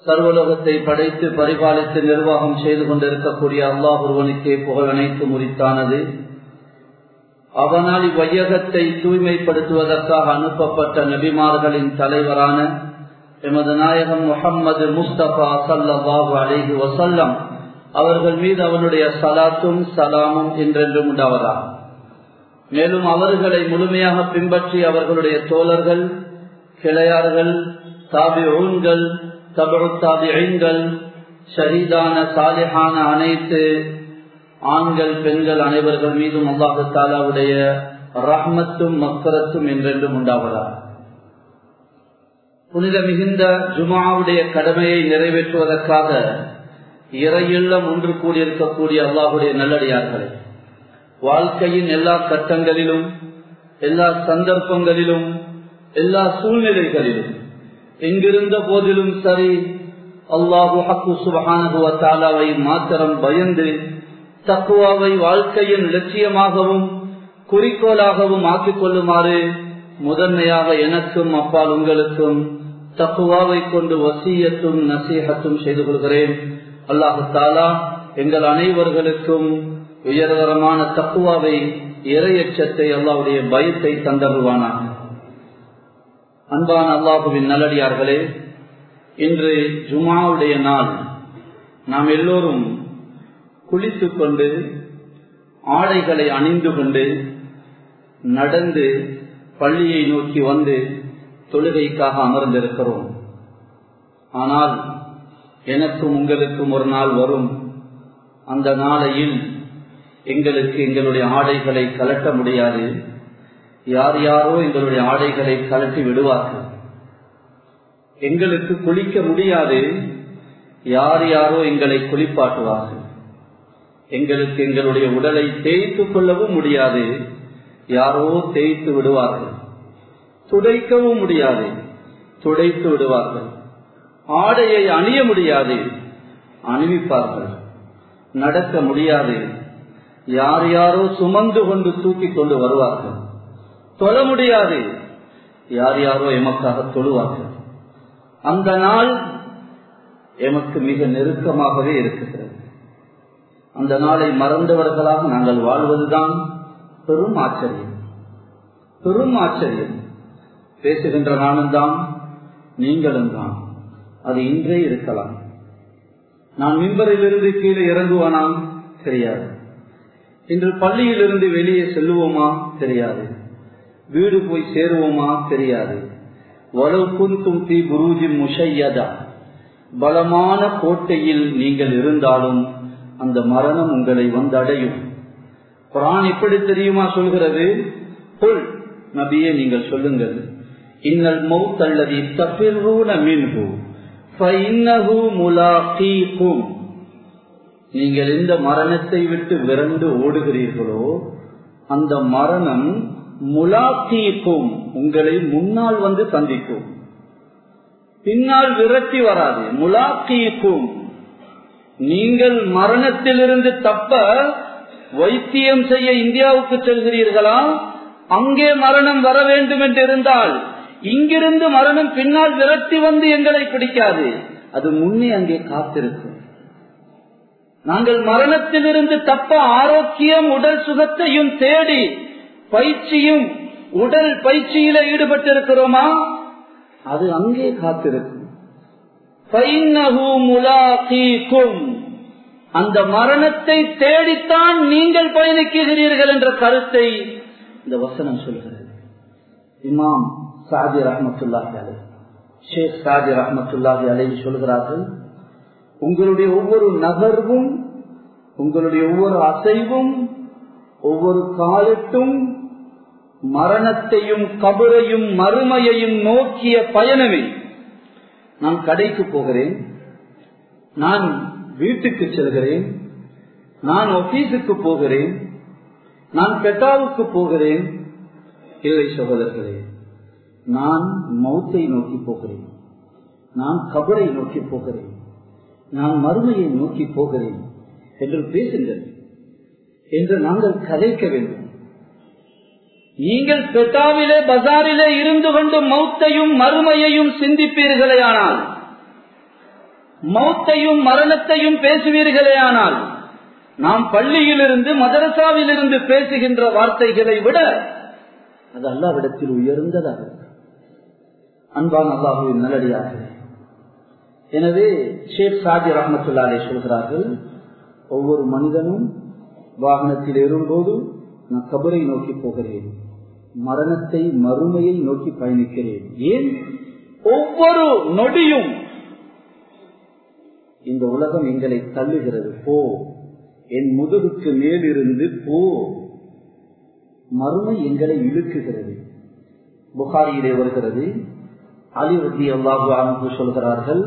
சர்வலோகத்தை படைத்து பரிபாலித்து நிர்வாகம் செய்து கொண்டிருக்கக்கூடிய அல்லாஹ் ஒருவனுக்கே புகழ் அனைத்தும் உரித்தானது. அவனால் இவ்வையகத்தை தூய்மைப்படுத்துவதற்காக அனுப்பப்பட்ட நபிமார்களின் தலைவரான எமது நாயகம் முஹம்மது முஸ்தபா ஸல்லல்லாஹு அலைஹி வஸல்லம் அவர்கள் மீது அவனுடைய ஸலாத்தும் ஸலாமும் என்றென்றும் உண்டாவதாக. மேலும் அவர்களை முழுமையாக பின்பற்றி அவர்களுடைய தோழர்கள், கிளையார்கள், தாபிஊன்கள், தபஉ தாபிஈன்கள், ஷஹீதான சாலிஹான அனைத்து ஆண்கள் பெண்கள் அனைவர்கள் மீதும் அல்லாஹ் தஆலாவுடைய ரஹ்மத்தும் மக்ஃபிரத்தும் என்றென்றும் உண்டாவதாக. புனித மிகுந்த ஜும்ஆவுடைய கடமையை நிறைவேற்றுவதற்காக இறையில்லம் ஒன்று கூடியிருக்கக்கூடிய அல்லாஹுடைய நல்லடியார்களே, வாழ்க்கையின் எல்லா கட்டங்களிலும் எல்லா சந்தர்ப்பங்களிலும் எல்லா சூழ்நிலைகளிலும் எங்கிருந்த போதிலும் சரி அல்லாஹு ஹக்கு சுப்ஹானஹு வ தஆலாவை மாத்திரம் பயந்து தக்வாவை வாழ்க்கையின் லட்சியமாகவும் குறிக்கோளாகவும் ஆக்கிக் கொள்ளுமாறு முதன்மையாக எனக்கும் அப்பால் உங்களுக்கும் தக்வாவை கொண்டு வசியத்தும் நசீஹத்தும் செய்து கொள்கிறேன். அல்லாஹு தஆலா எங்கள் அனைவர்களுக்கும் உயர்தரமான தக்வாவை, இறையச்சத்தை, அல்லாஹ்வுடைய பயத்தை தந்தருவானாக. அன்பான அல்லாஹுவின் நல்லடியார்களே, இன்று ஜும்ஆவுடைய நாள். நாம் எல்லோரும் குளித்துக் கொண்டு ஆடைகளை அணிந்து கொண்டு நடந்து பள்ளியை நோக்கி வந்து தொழுகைக்காக அமர்ந்திருக்கிறோம். ஆனால் எனக்கும் உங்களுக்கும் ஒரு நாள் வரும். அந்த நாளையில் எங்களுக்கு எங்களுடைய ஆடைகளை கலட்ட முடியாது. யார் யாரோ எங்களுடைய ஆடைகளை கலட்டி விடுவார்கள். எங்களுக்கு குளிக்க முடியாது. யார் யாரோ எங்களை குளிப்பாட்டுவார்கள். எங்களுக்கு எங்களுடைய உடலை தேய்த்து கொள்ளவும் முடியாது. யாரோ தேய்த்து விடுவார்கள். துடைக்கவும் முடியாது, துடைத்து விடுவார்கள். ஆடையை அணிய முடியாது, அணிவிப்பார்கள். நடக்க முடியாது, யார் யாரோ சுமந்து கொண்டு தூக்கி கொண்டு வருவார்கள். தொழ முடியாது, யார் யாரோ எமக்காக தொழுவார்கள். அந்த நாள் எமக்கு மிக நெருக்கமாகவே இருக்கிறது. அந்த நாளை மறந்தவர்களாக நாங்கள் வாழ்வதுதான் பெரும் ஆச்சரியம், பெரும் ஆச்சரியம். பேசுகின்ற நானும் தான், நீங்களும் தான். அது இன்றே இருக்கலாம். நான் மிம்பரிலிருந்து கீழே இறங்குவானா தெரியாது. இன்று பள்ளியிலிருந்து வெளியே செல்லுவோமா தெரியாது. வீடு போய் சேருவோமா தெரியாது. வலவ் குன்தும் ஃபீ புரூஜின் முஷய்யதா, பலமான கோட்டையில் நீங்கள் இருந்தாலும் அந்த மரணம் உங்களை வந்து அடையும். குர்ஆன் எப்படி தெரியுமா சொல்கிறது? குல், நபியே நீங்கள் சொல்லுங்கள், இன்னல் மௌத் அல்லதி தஃபிர்ரூன மின்ஹு ஃபஇன்னஹு முலாகீகும். நீங்கள் இந்த மரணத்தை விட்டு விரண்டு ஓடுகிறீர்களோ அந்த மரணம் முலாகீகும், உங்களை முன்னால் வந்து சந்திக்கும். பின்னால் விரட்டி வராது. முலாகீகும், நீங்கள் மரணத்திலிருந்து தப்ப வைத்தியம் செய்ய இந்தியாவுக்கு செல்கிறீர்களா? அங்கே மரணம் வர வேண்டும் என்று இருந்தால் இங்கிருந்து மரணம் பின்னால் விரட்டி வந்து எங்களை பிடிக்காது. அது முன்னே அங்கே காத்திருக்கும். நாங்கள் மரணத்திலிருந்து தப்ப ஆரோக்கியம், உடல் சுகத்தையும் தேடி பயிற்சியும் உடல் பயிற்சியில ஈடுபட்டிருக்கிறோமா? அது அங்கே காத்திருக்கும். அந்த மரணத்தை தேடித்தான் நீங்கள் பயணிக்கிறீர்கள் என்ற கருத்தை இந்த வசனம் சொல்கிறது. இமாம் சாதி ரஹ்மத்துல்லாஹி அலைஹி, ஷேக் சாதி ரஹ்மத்துல்லாஹி அலைஹி சொல்கிறார்கள், உங்களுடைய ஒவ்வொரு நகர்வும், உங்களுடைய ஒவ்வொரு அசைவும், ஒவ்வொரு காலத்தும் மரணத்தையும் கபரையும் மறுமையையும் நோக்கிய பயணமே. நான் கடைக்கு போகிறேன், நான் வீட்டுக்கு செல்கிறேன், நான் ஆபீஸுக்கு போகிறேன், நான் பெட்டாவுக்கு போகிறேன். இல்லை சகோதரர்களே, நான் மௌத்தை நோக்கி போகிறேன், நான் கபரை நோக்கி போகிறேன், நான் மறுமையை நோக்கி போகிறேன் என்று பேசுங்கள் என்று நாங்கள் கதைக்க வேண்டும். நீங்கள் பெட்டாவிலே பஜாரிலே இருந்து கொண்டு மௌத்தையும் மறுமையையும் சிந்திப்பீர்களே, ஆனால் மௌத்தையும் மரணத்தையும் பேசுவீர்களே, ஆனால் நாம் பள்ளியிலிருந்து மதரசாவிலிருந்து பேசுகின்ற வார்த்தைகளை விட அது அல்லாஹ்விடத்தில் உயர்ந்ததாக. அன்பான அல்லாஹ்வின் நல்லடியார்களே, எனவே ஷேக் சாதி ரஹ்மத்துல்லாஹி அலைஹி சொல்கிறார்கள், ஒவ்வொரு மனிதனும் வாகனத்தில் ஏறும்போது நான் கபரை நோக்கி போகிறேன், மரணத்தை மறுமையை நோக்கி பயணிக்கிறேன். ஏன்? ஒவ்வொரு நொடியும் இந்த உலகம் எங்களை தள்ளுகிறது. போ, என் முதுகுக்கு மேலிருந்து போ. மறுமை எங்களை இழுக்குகிறது. புகாரியிலே வருகிறது, அலி ரலியல்லாஹு அன்ஹு சொல்கிறார்கள்,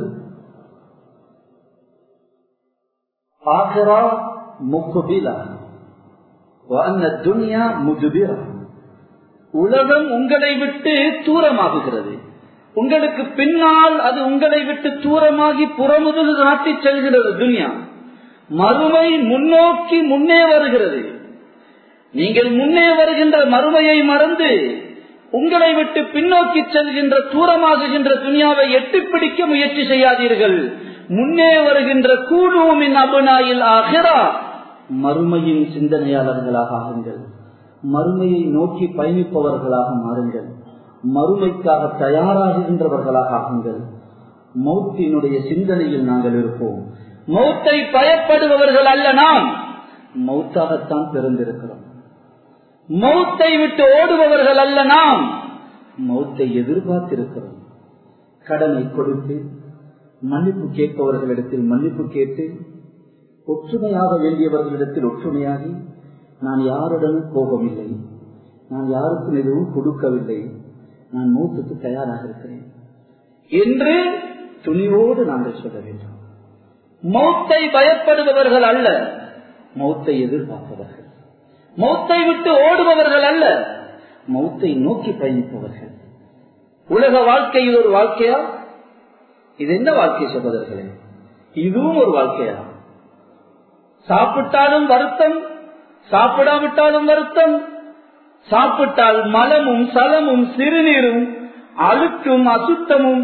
ஆகிரா முக்பிலா வ அன்ன துன்யா முத்பிரா. உலகம் உங்களை விட்டு தூரமாகுகிறது, உங்களுக்கு பின்னால் அது உங்களை விட்டு தூரமாகி புறமுதுகு காட்டி செல்கிறது துன்யா. மறுமை முன்னோக்கி முன்னே வருகிறது. நீங்கள் முன்னே வருகின்ற மறுமையை மறந்து உங்களை விட்டு பின்னோக்கி செல்கின்ற தூரமாகுகின்ற துன்யாவை எட்டிப்பிடிக்க முயற்சி செய்யாதீர்கள். முன்னே வருகின்ற கூலூமின் அபுனாயில் ஆகிரா, மறுமையின் சிந்தனையாளர்களாக ஆகுங்கள். மறுமையை நோக்கி பயணிப்பவர்களாக மாறுங்கள். மறுமைக்காக தயாராகின்றவர்களாக ஆகுங்கள். மௌத்தினுடைய சிந்தனையில் நாங்கள் இருப்போம். மௌத்தை பயப்படுபவர்கள் அல்ல நாம், மௌத்தாகத்தான் பிறந்திருக்கிறோம். மௌத்தை விட்டு ஓடுபவர்கள் அல்ல நாம், மௌத்தை எதிர்பார்த்திருக்கிறோம். கடனை கொடுத்து மன்னிப்பு கேட்பவர்களிடத்தில் மன்னிப்பு கேட்டு, ஒற்றுமையாக வேண்டியவர்களிடத்தில் ஒற்றுமையாகி, நான் யாருடனும் கோபமில்லை, நான் யாருக்கும் எதுவும் கொடுக்கவில்லை, நான் மௌத்துக்கு தயாராக இருக்கிறேன் என்று துணிவோடு நாங்கள் சொல்ல வேண்டும். மௌத்தை பயப்படுபவர்கள் அல்ல, மௌத்தை எதிர்பார்ப்பவர்கள். மௌத்தை விட்டு ஓடுபவர்கள் அல்ல, மௌத்தை நோக்கி பயணிப்பவர்கள். உலக வாழ்க்கையில் ஒரு வாழ்க்கையா? இது என்ன வாழ்க்கை சகோதரர்களே? இதுவும் ஒரு வாழ்க்கையா? சாப்பிட்டாலும் வருத்தம், சாப்பிடாவிட்டாலும் வருத்தம். சாப்பிட்டால் மலமும் சலமும் சிறுநீரும் அழுக்கும் அசுத்தமும்.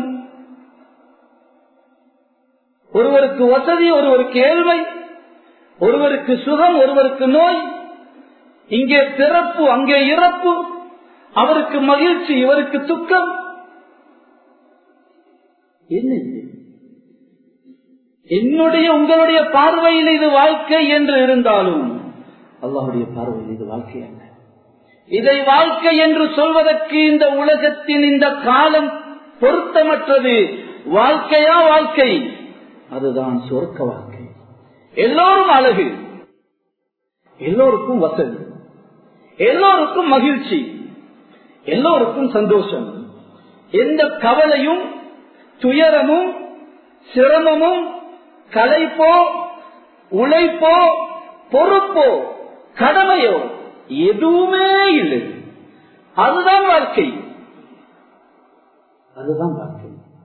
ஒருவருக்கு வசதி, ஒருவருக்கு ஏழ்மை, ஒருவருக்கு சுகம், ஒருவருக்கு நோய். இங்கே பிறப்பு, அங்கே இறப்பு. அவருக்கு மகிழ்ச்சி, இவருக்கு துக்கம். என்ன என்னுடைய உங்களுடைய பார்வையில் இது வாழ்க்கை என்று இருந்தாலும் அல்லாஹ்வுடைய பார்வையில் இது வாழ்க்கை அல்ல. இதை வாழ்க்கை என்று சொல்வதற்கு இந்த உலகத்தின் இந்த காலம் பொருத்தமற்றது. வாழ்க்கையா வாழ்க்கை? அதுதான் சொர்க்க வாழ்க்கை. எல்லோரும் அழகு, எல்லோருக்கும் வசதி, எல்லோருக்கும் மகிழ்ச்சி, எல்லோருக்கும் சந்தோஷம். எந்த கவலையும் துயரமும் சிரமமும் களைப்போ உழைப்போ பொறுப்போ கடமையோ எதுவுமே இல்லை. அதுதான் வாழ்க்கை, அதுதான் வாழ்க்கை.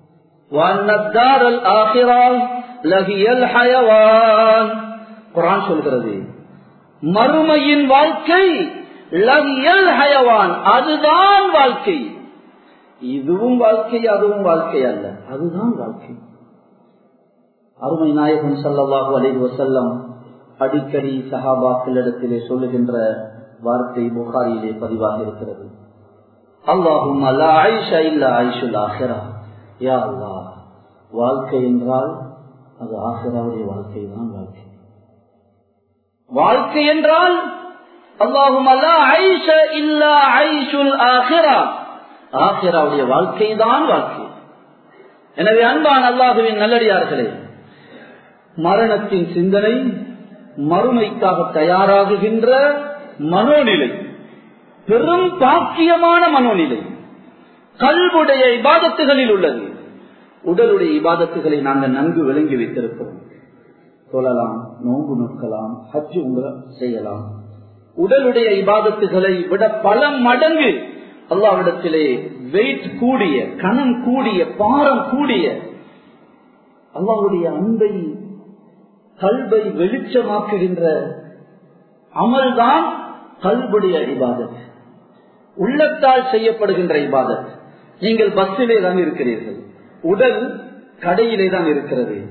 குர்ஆன் சொல்கிறது, மறுமையின் வாழ்க்கை லஹியல் ஹயவான், அதுதான் வாழ்க்கை. இதுவும் வாழ்க்கை, அதுவும் வாழ்க்கை அல்ல, அதுதான் வாழ்க்கை. அருமை நாயகம் ஸல்லல்லாஹு அலைஹி வஸல்லம் அடிக்கடி சஹாபாக்களிடத்திலே சொல்லுகின்ற வார்த்தை புகாரியிலே பதிவாக இருக்கிறது. அல்லாஹும்ம லா ஐஷ இல்லா ஐஷுல் ஆখিরা. யா அல்லாஹ், வாழ்க்கை என்றால் அது ஆখিরাவுடைய வாழ்க்கை தான் வாழ்க்கை. வாழ்க்கை என்றால் அல்லாஹும்ம லா ஐஷ இல்லா ஐஷுல் ஆখিরা, ஆখিরাவுடைய வாழ்க்கை தான் வாழ்க்கை. எனவே அன்பான அல்லாஹ்வின் நல்லடியார்களே, மரணத்தின் சிந்தனை, மறுமைக்காக தயாராகுகின்ற மனோநிலை பெரும் பாக்கியமான மனோநிலை கல்புடைய இபாதத்துகளில் உள்ளது. உடலுடைய இபாதத்துகளை நாங்கள் நன்கு விளங்கி வைத்திருக்கிறோம். தொழலாம், நோன்பு நோக்கலாம், ஹஜ் உம்ரா செய்யலாம். உடலுடைய இபாதத்துகளை விட பல மடங்கு அல்லாஹ்விடத்திலே வெயிட் கூடிய, கனம் கூடிய, பாரம் கூடிய, அல்லாஹ்வுடைய அன்பை கல்பை வெளிச்சமாக்குகின்ற அமல்தான் கல்புடைய இபாதத், உள்ளத்தால் செய்யப்படுகின்ற இபாதத். நீங்கள் பஸ்ஸிலே தான் இருக்கிறீர்கள், உடல் கடையிலே தான் இருக்கிறது.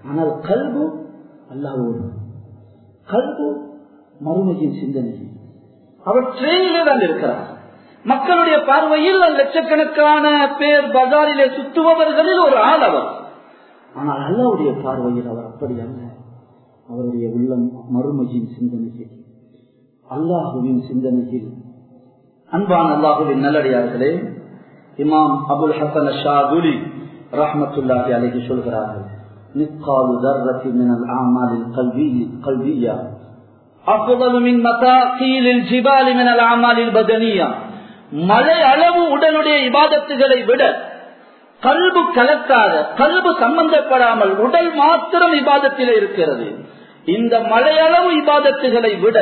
ஆனால் கல்பு அல்லாஹ்வோடு, கல்பு மறுமையின் சிந்தனை. அவர் ட்ரெயினிலே தான் இருக்கிறார். மக்களுடைய பார்வையில் லட்சக்கணக்கான பேர் பஜாரிலே சுற்றுபவர்களில் ஒரு ஆள் அவர். ஆனால் அல்லாஹ்வுடைய பார்வையில் அவர் அப்படி அல்ல. அவருடைய உள்ளம் மறுமையின் சிந்தனையில், அல்லாஹுவின் சிந்தனையில். அன்பான அல்லாஹுவின் நல்லடியார்களே, இமாம் அபுல் ஹசன் ஷாதுலி ரஹ்மத்துல்லாஹி அலைஹி சொல்கிறார்கள், மிஸ்காலு தர்ரத்தின் மினல் அமாலில் கல்விய்யா அஃதலு மின் மதாகீலில் ஜிபாலி மினல் அமாலில் பதனியா. மலை அளவு உடலுடைய இபாதத்துகளை விட, கல்பு கலக்காத, கல்பு சம்பந்தப்படாமல் உடல் மாத்திரம் இபாதத்திலே இருக்கிறது, இந்த மலையளவு இபாதத்துகளை விட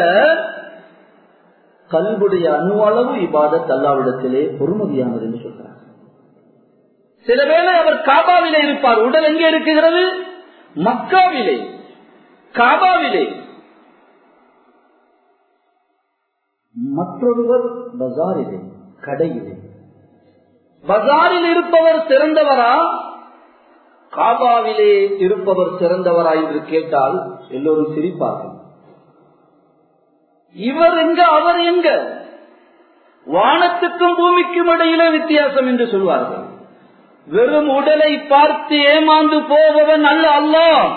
கல்புடைய அணு அளவு இபாதத் அல்லாஹ்விடத்திலே பொறுமதியானது என்று சொல்றார். சில வேளை அவர் காபாவிலே இருப்பார். உடல் எங்கே இருக்கிறது? மக்காவிலே, காபாவிலே. மற்றொருவர் பஜாரிலே, கடையிலே. பஜாரில் இருப்பவர் சிறந்தவரா, காபாவிலே இருப்பவர் சிறந்தவரா என்று கேட்டால் எல்லோரும் சிரிப்பார்கள். இவர் எங்க, அவர் எங்க? வானத்துக்கும் பூமிக்கும் இடையிலே வித்தியாசம் என்று சொல்வார்கள். வெறும் உடலை பார்த்து ஏமாந்து போபவன் அல்ல அல்லாஹ்.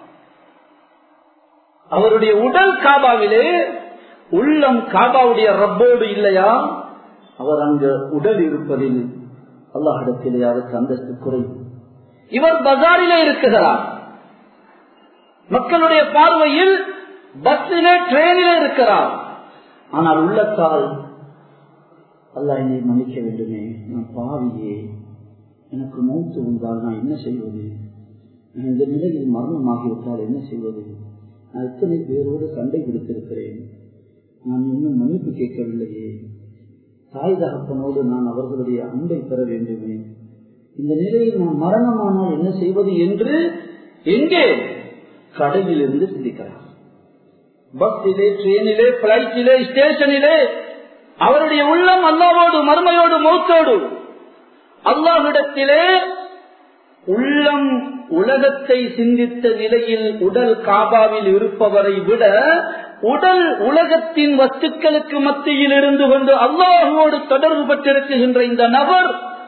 அவருடைய உடல் காபாவிலே, உள்ளம் காபாவுடைய ரப்போடு இல்லையா? அவர் அங்கு உடல் இருப்பதில் அல்லாஹ்விடத்திலே அதற்கு அந்தஸ்து குறைவு. இவர் பஜாரிலே இருக்கிறார். மக்களுடைய பார்வையில் பஸ்ஸிலே, ட்ரெயினிலே இருக்கிறார். ஆனால் உள்ளத்தால் அல்லாஹ் என்னை மன்னிக்க வேண்டுமே, நான் பாவியே, எனக்கு மௌத்து வந்தால் நான் என்ன செய்வது? நான் இந்த நிலையில் மரணமாகிவிட்டால் என்ன செய்வது? நான் எத்தனை பேரோடு சண்டை பிடித்திருக்கிறேன், நான் இன்னும் மன்னிப்பு கேட்கவில்லையே, தாய் தகப்பனோடு நான் அவர்களுடைய அன்பை பெற வேண்டுமே, இந்த நிலையில் நான் மரணமானால் என்ன செய்வது என்று எங்கே? கடையில் இருந்து சிந்திக்கிறார். பஸ்ஸிலே, ட்ரெயினிலே, பிளைட்டிலே, ஸ்டேஷனிலே அவருடைய உள்ளம் அல்லாஹ்வோடு, மறுமையோடு, மௌத்தோடு. அல்லாஹ்விடத்திலே உள்ளம் உலகத்தை சிந்தித்த நிலையில் உடல் காபாவில் இருப்பவரை விட உடல் உலகத்தின் வஸ்துக்களுக்கு மத்தியில் இருந்து கொண்டு அல்லாஹ்வோடு தொடர்பு பெற்றிருக்கின்ற இந்த நபர்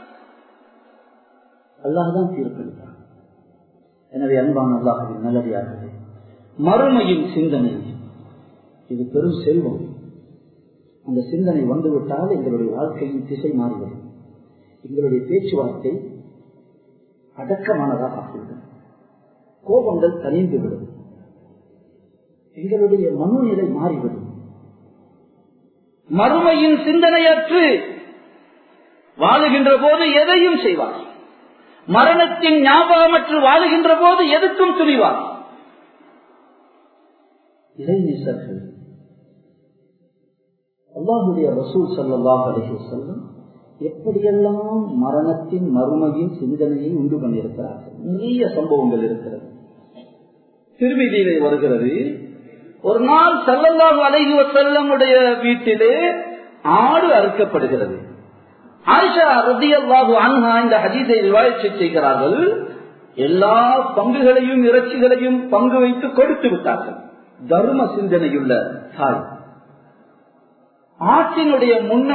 அல்லாஹ்தான் தீர்ப்பளித்தார். எனவே அன்பான அல்லாஹ்வின் நல்லடியார்களே, மறுமையின் சிந்தனை இது பெரும் செல்வம். அந்த சிந்தனை வந்துவிட்டால் எங்களுடைய வாழ்க்கையின் திசை மாறிவிடும். எங்களுடைய பேச்சுவார்த்தை அடக்கமானதாக ஆகிவிடும். கோபங்கள் தனிந்துவிடும். எங்களுடைய மனோநிலை மாறிவிடும். மறுமையின் சிந்தனையற்று வாழுகின்ற போது எதையும் செய்வார். மரணத்தின் ஞாபகமற்று வாழுகின்ற போது எதுக்கும் துணிவார். இறைநேசர்கள் அல்லாஹ்வுடைய ரசூல் ஸல்லல்லாஹு அலைஹி வஸல்லம் எப்படியெல்லாம் மரணத்தின் மறுமையின் சிந்தனையை உண்டு பண்ணியிருக்கிறார்கள். நிறைய சம்பவங்கள் இருக்கிறது. திருமிதியிலே வருகிறது, ஒரு நாள் ஸல்லல்லாஹு அலைஹி வஸல்லம் உடைய வீட்டிலே ஆடு அறுக்கப்படுகிறது. ஆயிஷா ரலியல்லாஹு அன்ஹா இந்த ஹதீஸை ரிவாயத் செய்கிறார்கள். எல்லா பங்குகளையும் இறைச்சிகளையும் பங்கு வைத்து கொடுத்து விட்டார்கள். தர்ம சிந்தனையுள்ள தாய். ஆட்டினுடைய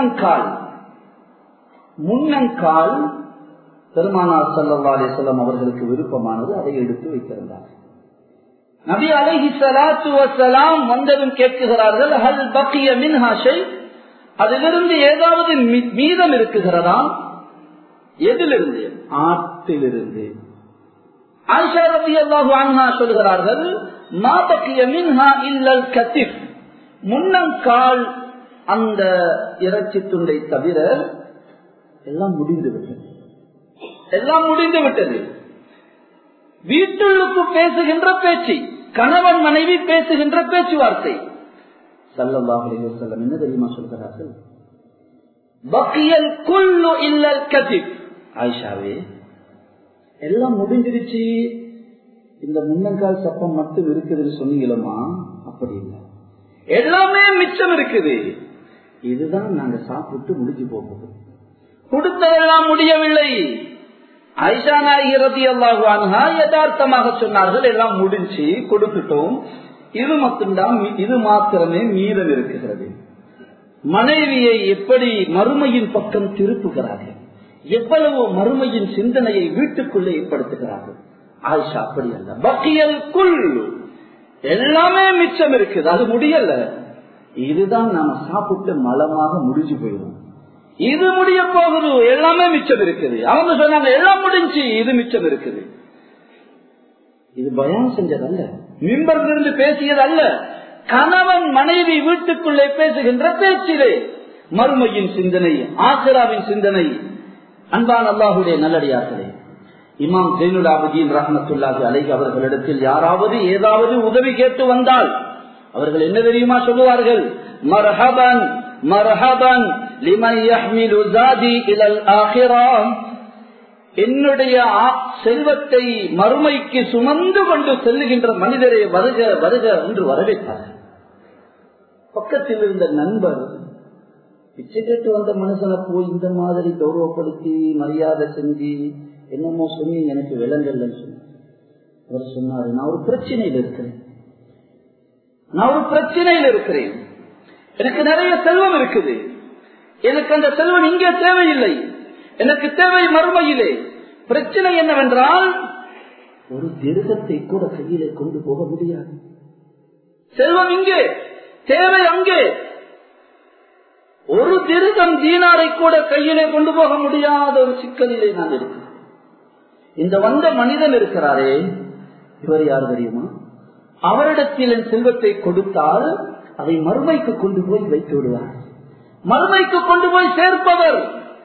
முன்னங்கால் பெருமானார் ஸல்லல்லாஹு அலைஹி வஸல்லம் அவர்களுக்கு விருப்பமானது, அதை எடுத்து வைத்திருந்தார். நபி அலைஹிஸ்ஸலாத்து வஸ்ஸலாம் வந்ததும் கேட்கிறார்கள், ஹல் பக்கிய மின்ஹா ஷை, அதிலிருந்து ஏதாவது மீதம் இருக்குகிறதா? எதிலிருந்து? ஆட்டிலிருந்து. ஆயிஷா ரலியல்லாஹு அன்ஹா சொல்கிறார்கள், மா பக்கிய மின்ஹா இல்லல் கத்திஃப், முன்னங்கால் அந்த இறைச்சி துண்டை தவிர எல்லாம் முடிந்துவிட்டது. எல்லாம் முடிந்துவிட்டது. வீட்டுள்ளுக்கு பேசுகின்ற பேச்சு, கணவன் மனைவி பேசுகின்ற பேச்சுவார்த்தை. ஸல்லல்லாஹு அலைஹி வஸல்லம் என்ன தெரியுமா சொல்கிறார்கள்? பக்கியல் குல்லு இல்லல் கதிப். ஆயிஷாவே, எல்லாம் முடிஞ்சிருச்சு, இந்த முன்னங்கால் சப்பம் மட்டும் இருக்குதுன்னு சொன்னீங்களா? அப்படி இல்லை, எல்லாமே மிச்சம் இருக்குது. இதுதான் நாங்க சாப்பிட்டு முடிஞ்சு போகுது. கொடுத்ததெல்லாம் முடியவில்லை. ஆயிஷா நாயகி ரலியல்லாஹு அன்ஹா யதார்த்தமாக சொன்னார்கள், எல்லாம் முடிஞ்சு கொடுத்துட்டோம், இது மாத்திரமே மீதம் இருக்கிறது. மனைவியை எப்படி மறுமையின் பக்கம் திருப்புகிறார்கள், எவ்வளவு மறுமையின் சிந்தனையை வீட்டுக்குள்ளே ஏற்படுத்துகிறார்கள். ஆயிஷா அப்படி அல்ல, பக்கியல் குல், எல்லாமே மிச்சம் இருக்குது, அது முடியல, இதுதான் நாம சாப்பிட்டு மலமாக முடிஞ்சு போயிடும், இது முடிய போகுது, எல்லாமே மிச்சம் இருக்குது. அவங்க சொன்னாங்க எல்லாம் முடிஞ்சு, இது மிச்சம் இருக்குது. இது பயான் செஞ்சதல்ல, மிம்பரிலிருந்து பேசியது அல்ல, கணவன் மனைவி வீட்டுக்குள்ளே பேசுகின்ற பேச்சிலே மறுமையின் சிந்தனை, ஆசிராவின் சிந்தனை. அன்பான அல்லாஹுடைய நல்லடியார்களே, இமாம் ஜைனுல் ஆபிதீன் ரஹ்மத்துல்லாஹி அலைஹி அவர்களிடத்தில் யாராவது ஏதாவது உதவி கேட்டு வந்தால் அவர்கள் என்ன தெரியுமா சொல்லுவார்கள்? மர்ஹபன் மர்ஹபன் லிமன் யஹ்மிலு ஸாதி இலல் ஆখিরাহ, என்னுடைய செல்வத்தை மறுமைக்கு சுமந்து கொண்டு செல்லுகின்ற மனிதரை வருக வருக என்று வரவேற்றார்கள். பக்கத்தில் இருந்த நண்பர் பிச்சை கேட்டு வந்த மனுஷனை போய் இந்த மாதிரி கௌரவப்படுத்தி மரியாதை செஞ்சு என்னமோ சொல்லி எனக்கு விளங்கலன்னு சொன்னார். அவர் சொன்னாரு, நான் ஒரு பிரச்சனையில் இருக்கிறேன், எனக்கு நிறைய செல்வம் இருக்குது, எனக்கு அந்த செல்வம் இங்கே தேவையில்லை, எனக்கு தேவை மறுமையிலே. பிரச்சனை என்னவென்றால் ஒரு திருகத்தை கூட கையிலே கொண்டு போக முடியாது. செல்வம் இங்கே, தேவை அங்கே. ஒரு திருகம் தீனாரை கூட கையிலே கொண்டு போக முடியாத ஒரு சிக்கலிலே நான் இருக்கிறேன். இந்த வந்த மனிதன் இருக்கிறாரே, இவர் யார் தெரியுமா? அவரிடத்தில் என் செல்வத்தை கொடுத்தால் அதை மறுமைக்கு கொண்டு போய் வைத்து விடுவார், மறுமைக்கு கொண்டு போய் சேர்ப்பவர்.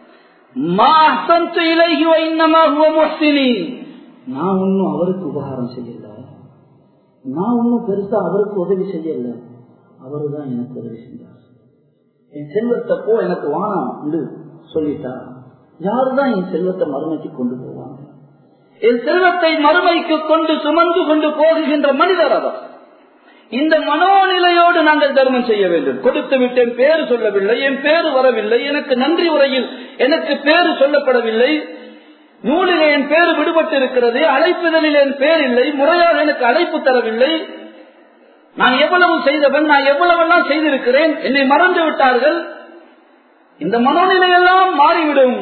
நான் ஒன்னும் அவருக்கு உபகாரம் செய்யல, நான் ஒன்னும் பெருசா அவருக்கு உதவி செய்யல, அவருதான் எனக்கு உதவி செஞ்சார். என் செல்வத்தை போ எனக்கு வானம் என்று சொல்லிட்டா யாருதான் என் செல்வத்தை மறுமைக்கு கொண்டு போவாங்க? என் செல்வத்தை மறுமைக்கு கொண்டு சுமந்து கொண்டு போகின்ற மனிதர் அவர். இந்த மனோநிலையோடு நாங்கள் தர்மம் செய்ய வேண்டும். கொடுத்து விட்டேன், பேரு சொல்லவில்லை, என் பேரு வரவில்லை, எனக்கு நன்றி உரையில் எனக்கு பேரு சொல்லப்படவில்லை, நூலிலே என் பேரு விடுபட்டு இருக்கிறது, அழைப்புதலில் என் பேர் இல்லை, முறையாக எனக்கு அழைப்பு தரவில்லை, நான் எவ்வளவு செய்தவன், நான் எவ்வளவெல்லாம் செய்திருக்கிறேன், என்னை மறந்து விட்டார்கள். இந்த மனோநிலையெல்லாம் மாறிவிடும்.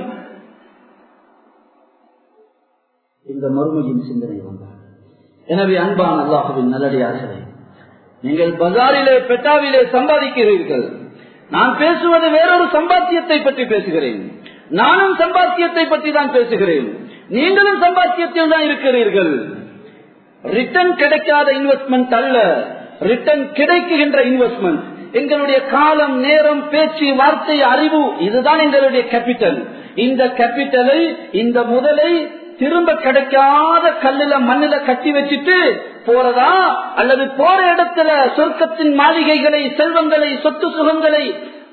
இந்த மறுமையின் சிந்தனை வந்தார். எனவே அன்பான அல்லாஹ்வின் நல்லடியார்களே, நீங்கள் பஜாரிலே பெட்டாவிலே சம்பாதிக்கிறீர்கள், நான் பேசுவது வேறொரு சம்பாத்தியத்தை பற்றி பேசுகிறேன், நானும் சம்பாத்தியத்தை பற்றி தான் பேசுகிறேன், நீங்களும் சம்பாத்தியத்தில் தான் இருக்கிறீர்கள். ரிட்டர்ன் கிடைக்காத இன்வெஸ்ட்மெண்ட் அல்ல, ரிட்டர்ன் கிடைக்குகின்ற இன்வெஸ்ட்மெண்ட். எங்களுடைய காலம், நேரம், பேச்சு, வார்த்தை, அறிவு, இதுதான் எங்களுடைய கேபிட்டல். இந்த கேபிட்டலை, இந்த முதலை திரும்ப கிடைக்காத கல்லுல மண்ணில கட்டி வச்சுட்டு போறதா, அல்லது போற இடத்துல சொர்க்கத்தின் மாளிகைகளை, செல்வங்களை, சொத்து சுகங்களை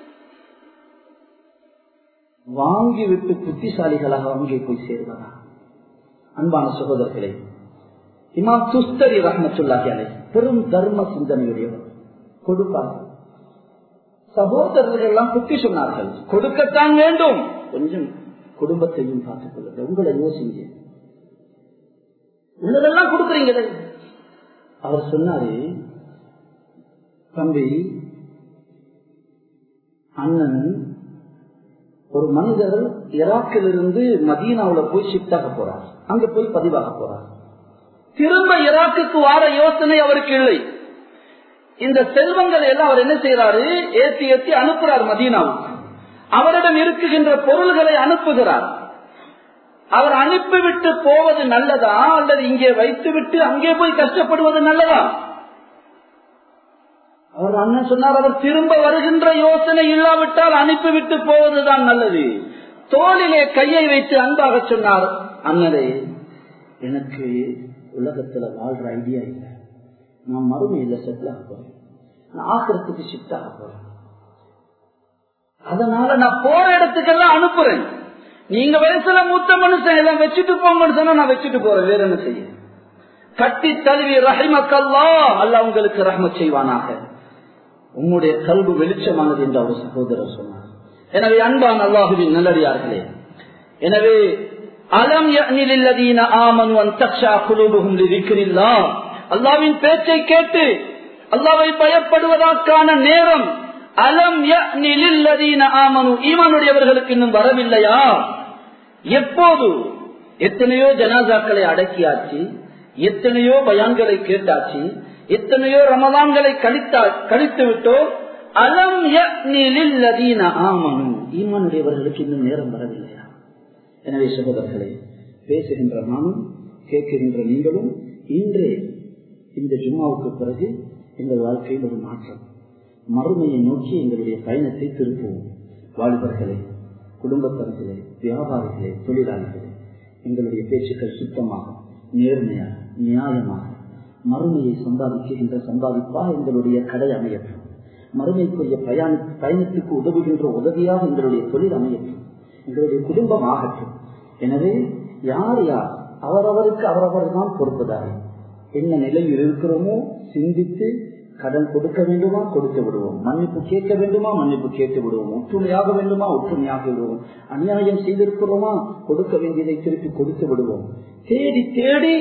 வாங்கிவிட்டு புத்திசாலிகளாக அங்கே போய் சேர்வதா? அன்பான சகோதரர்களே, இமாம் துஸ்தரி ரஹ்மத்துல்லாஹி அலைஹி பெரும் தர்ம சிந்தனையுடையவர். கொடுப்பார்கள். சகோதரர்கள் எல்லாம் புத்தி சொன்னார்கள், கொடுக்கத்தான் வேண்டும், கொஞ்சம் குடும்பத்தையும் பார்த்துக் கொள்ளுங்கள், உங்களை யோசிங்க, உள்ளதெல்லாம் கொடுக்குறீங்களே. அவர் சொன்னாரு, தம்பி, அண்ணன் ஒரு மனிதர் ஈராக்கிலிருந்து மதீனாவுல போய் ஷிஃப்ட் ஆக போறார், அங்க போய் பதிவாக போறார். திரும்ப ஈராக்குக்கு வார யோசனை அவருக்கு இல்லை. இந்த செல்வங்கள் எல்லாம் அவர் என்ன செய்யறாரு, ஏற்றி ஏற்றி அனுப்புறார் மதீனாவுக்கு. அவரிடம் இருக்குகின்ற பொருள்களை அனுப்புகிறார். அவர் அனுப்பிவிட்டு போவது நல்லதா, அல்லது இங்கே வைத்துவிட்டு அங்கே போய் கஷ்டப்படுவது நல்லதா? அவர் அண்ணன் சொன்னார், அவர் திரும்ப வருகின்ற யோசனை இல்லாவிட்டால் அனுப்பிவிட்டு போவதுதான் நல்லது. தோளிலே கையை வைத்து அன்பாக சொன்னார், அண்ணனே, எனக்கு உலகத்துல வாழ்ற ஐடியா இல்லை, நான் மறுமையில செட்டில் ஆக போறேன், நான் ஆக்கிரத்துக்கு ஷிஃப்ட் ஆக போறேன், அதனால நான் போற இடத்துக்கெல்லாம் அனுப்புறேன், நீங்க வயசுல மூத்த மனுஷன் எல்லாம் வச்சுட்டு போங்கன்னு சொன்னா நான் வச்சுட்டு போறேன், வேற என்ன செய்ய? கட்டி தழுவி ரஹிமக்கல்லா, அல்லாஹ் உங்களுக்கு ரஹ்மத் செய்வானாக, உம்முடைய கல்வி வெளிச்சமானது என்று அவர் சகோதரர் சொன்னார். எனவே அன்பான அல்லாஹுவின் நல்லடியார்களே, எனவே அலம் யஅனில் லல்லதீன ஆமனு அன் தக்ஷா குலூபுஹும் லிذிக்ரில்லாஹ். அல்லாஹ்வின் பேச்சை கேட்டு அல்லாஹ்வை பயப்படுவதற்கான நேரம் அலம் யஅனில் லல்லதீன ஆமனு, ஈமானுடையவர்களுக்கு இன்னும் வரவில்லையா? எப்போது? எத்தனையோ ஜனாசாக்களை அடக்கியாச்சு, எத்தனையோ பயான்களை கேட்டாச்சு, எத்தனையோ ரமலான்களை கழித்து விட்டோம். அலம் யஅனில் லல்லதீன ஆமனு, ஈமானுடையவர்களுக்கு இன்னும் நேரம் வரவில்லையா? எனவே சகோதரர்களே, பேசுகின்ற நானும் கேட்கின்ற நீங்களும் இன்றே இந்த ஜும்மாவுக்கு பிறகு எங்கள் வாழ்க்கையில் ஒரு மாற்றம், மறுமையை நோக்கி எங்களுடைய பயணத்தை திருப்புவோம். வாலிபர்களே, குடும்பத்தர்களே, வியாபாரிகளே, தொழிலாளிகளே, எங்களுடைய பேச்சுக்கள் சுத்தமாக, நேர்மையாக, நியாயமாக, மறுமையை சம்பாதிக்கின்ற சம்பாதிப்பா எங்களுடைய கடை அமையட்டும். மறுமைக்குரிய பயணத்துக்கு உதவுகின்ற உதவியாக எங்களுடைய தொழில் அமையட்டும், எங்களுடைய குடும்பம் ஆகட்டும். எனவே யார் யார் அவரவருக்கு அவரவர் தான் பொறுப்பதாய் என்ன நிலையில் இருக்கிறோமோ சிந்தித்து, கடன் கொடுக்க வேண்டுமா கொடுத்து விடுவோம், மன்னிப்பு கேட்க வேண்டுமா மன்னிப்பு கேட்டு விடுவோம், ஒற்றுமையாக வேண்டுமா ஒற்றுமையாக விடுவோம், அநியாயம் செய்திருக்கிறோமா கொடுக்க வேண்டியதை திருப்பி கொடுத்து விடுவோம். தேடி தேடி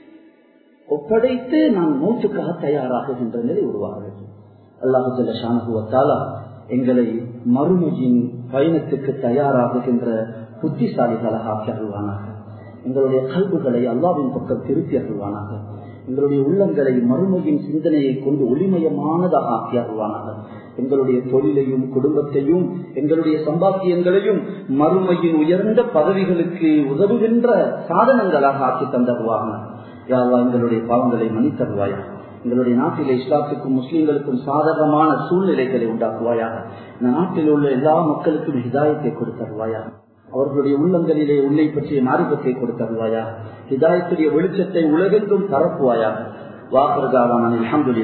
ஒப்படைத்து நான் மூச்சுக்காக தயாராகுகின்ற நிலை உருவாக வேண்டும். அல்லாஹு ஜல்ல ஷானஹு வ தஆலா எங்களை மறுமையின் பயணத்துக்கு தயாராகுகின்ற புத்திசாலிகளாக ஆக்கி அருள்வானாக. எங்களுடைய கல்புகளை அல்லாஹ்வின் பக்கம் திருப்பி அருள்வானாக. எங்களுடைய உள்ளங்களை மறுமையின் சிந்தனையை கொண்டு ஒளிமயமானதாக ஆக்கி அருள்வானாக. எங்களுடைய தொழிலையும் குடும்பத்தையும் எங்களுடைய சம்பாத்தியங்களையும் மறுமையின் உயர்ந்த பதவிகளுக்கு உதவுகின்ற சாதனங்களாக ஆக்கி தந்தருவாங்க. யா அல்லாஹ், எங்களுடைய பாவங்களை மன்னித்தருவாயா. எங்களுடைய நாட்டிலே இஸ்லாத்துக்கும் முஸ்லிம்களுக்கும் சாதகமான சூழ்நிலைகளை உண்டாக்குவாயாக. இந்த நாட்டில் உள்ள எல்லா மக்களுக்கும் ஹிதாயத்தை கொடுத்தருவாயா. அவர்களுடைய உள்ளங்களிலே உன்னை பற்றிய மார்க்கத்தை கொடுத்தருவாயா. ஹிதாயத்துடைய வெளிச்சத்தை உலகெங்கும் பரப்புவாயாக. வாஹர் தாவானா அல்ஹம்துலில்லாஹ்.